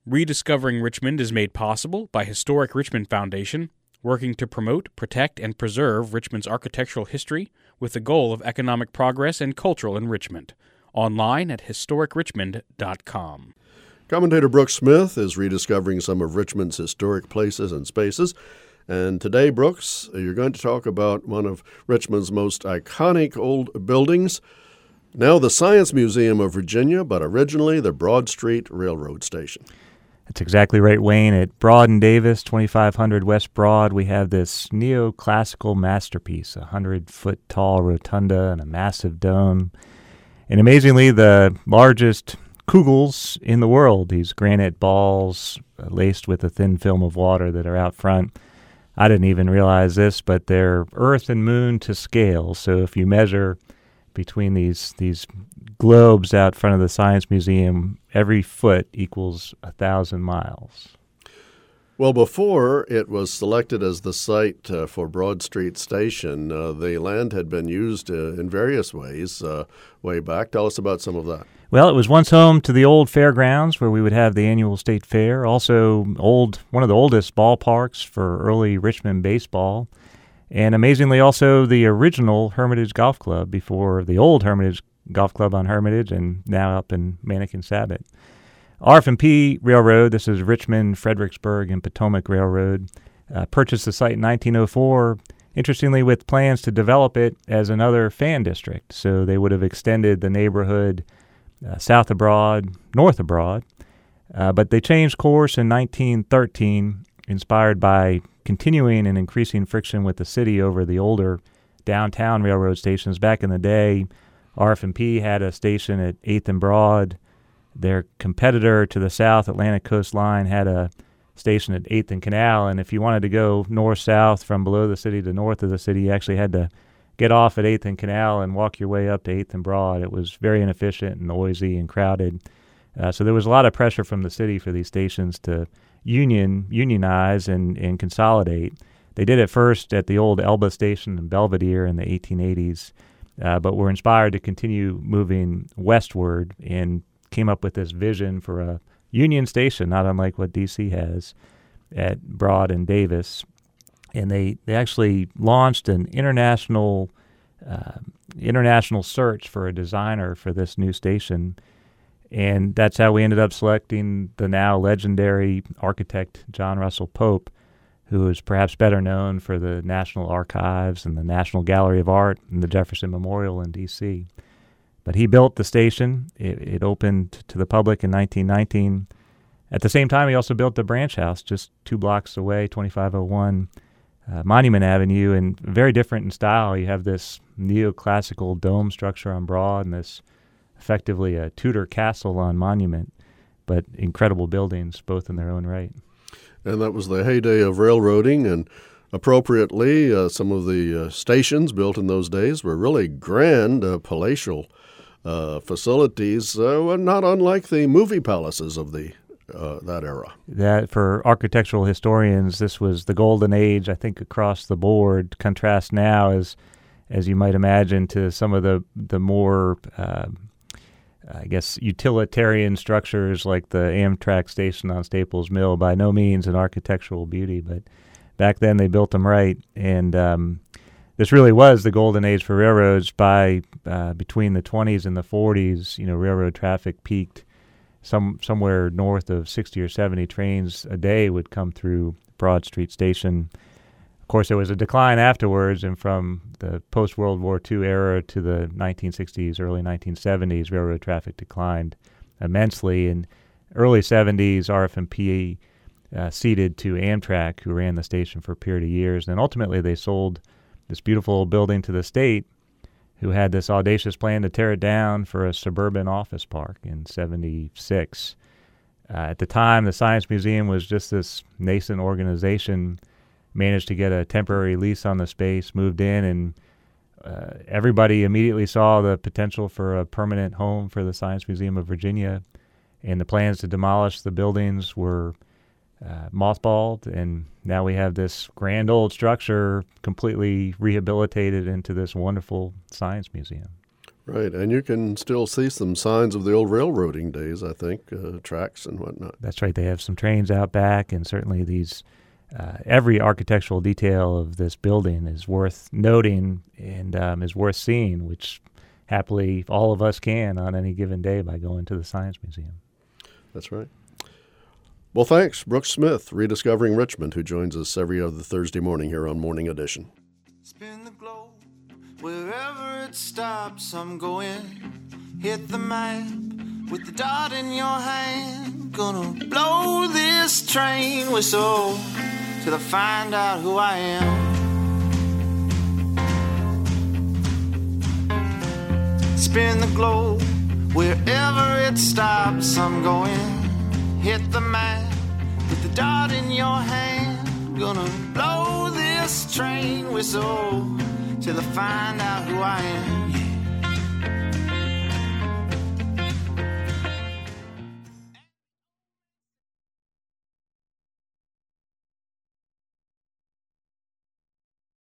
Rediscovering Richmond is made possible by Historic Richmond Foundation, working to promote, protect, and preserve Richmond's architectural history with the goal of economic progress and cultural enrichment. Online at historicrichmond.com. Commentator Brooks Smith is rediscovering some of Richmond's historic places and spaces. And today, Brooks, you're going to talk about one of Richmond's most iconic old buildings, now the Science Museum of Virginia, but originally the Broad Street Railroad Station. That's exactly right, Wayne. At Broad and Davis, 2500 West Broad, we have this neoclassical masterpiece, a 100-foot tall rotunda and a massive dome. And amazingly, the largest kugels in the world, these granite balls laced with a thin film of water that are out front. I didn't even realize this, but they're Earth and Moon to scale. So if you measure between these globes out front of the Science Museum, every foot equals 1,000 miles. Well, before it was selected as the site for Broad Street Station, the land had been used in various ways way back. Tell us about some of that. Well, it was once home to the old fairgrounds where we would have the annual state fair. Also, one of the oldest ballparks for early Richmond baseball. And amazingly, also the original Hermitage Golf Club before the old Hermitage Golf Club on Hermitage and now up in Manikin-Sabot. RF&P Railroad, this is Richmond, Fredericksburg, and Potomac Railroad, purchased the site in 1904, interestingly with plans to develop it as another fan district. So they would have extended the neighborhood south of Broad, north of Broad. But they changed course in 1913, inspired by continuing and increasing friction with the city over the older downtown railroad stations. Back in the day, RF&P had a station at 8th and Broad. Their competitor to the south, Atlantic Coast Line, had a station at 8th and Canal, and if you wanted to go north-south from below the city to north of the city, you actually had to get off at 8th and Canal and walk your way up to 8th and Broad. It was very inefficient and noisy and crowded. So there was a lot of pressure from the city for these stations to unionize and consolidate. They did it first at the old Elba station in Belvedere in the 1880s, but were inspired to continue moving westward and came up with this vision for a Union Station, not unlike what D.C. has at Broad and Davis. And they actually launched an international search for a designer for this new station. And that's how we ended up selecting the now legendary architect John Russell Pope, who is perhaps better known for the National Archives and the National Gallery of Art and the Jefferson Memorial in D.C. But he built the station. It opened to the public in 1919. At the same time, he also built the branch house just 2 blocks away, 2501 Monument Avenue, and very different in style. You have this neoclassical dome structure on Broad and this effectively a Tudor castle on Monument, but incredible buildings, both in their own right. And that was the heyday of railroading, and appropriately, some of the stations built in those days were really grand, palatial facilities, not unlike the movie palaces of that era. That for architectural historians, this was the golden age, I think, across the board. Contrast now, as you might imagine, to some of the more utilitarian structures like the Amtrak station on Staples Mill. By no means an architectural beauty, but back then they built them right. And this really was the golden age for railroads. By between the 20s and the 40s, railroad traffic peaked. Somewhere north of 60 or 70 trains a day would come through Broad Street Station. Of course, there was a decline afterwards, and from the post-World War II era to the 1960s, early 1970s, railroad traffic declined immensely. In early 70s, RF&P ceded to Amtrak, who ran the station for a period of years. And ultimately, they sold this beautiful building to the state, who had this audacious plan to tear it down for a suburban office park in 76. At the time, the Science Museum was just this nascent organization, managed to get a temporary lease on the space, moved in, and everybody immediately saw the potential for a permanent home for the Science Museum of Virginia, and the plans to demolish the buildings were mothballed, and now we have this grand old structure completely rehabilitated into this wonderful science museum. Right, and you can still see some signs of the old railroading days, I think, tracks and whatnot. That's right. They have some trains out back, and certainly these every architectural detail of this building is worth noting and is worth seeing, which happily all of us can on any given day by going to the Science Museum. That's right. Well, thanks, Brooks Smith, Rediscovering Richmond, who joins us every other Thursday morning here on Morning Edition. Spin the globe, wherever it stops, I'm going. Hit the map with the dot in your hand. Gonna blow this train whistle till I find out who I am. Spin the globe, wherever it stops, I'm going. Hit the map with the dot in your hand. Gonna blow this train whistle till I find out who I am.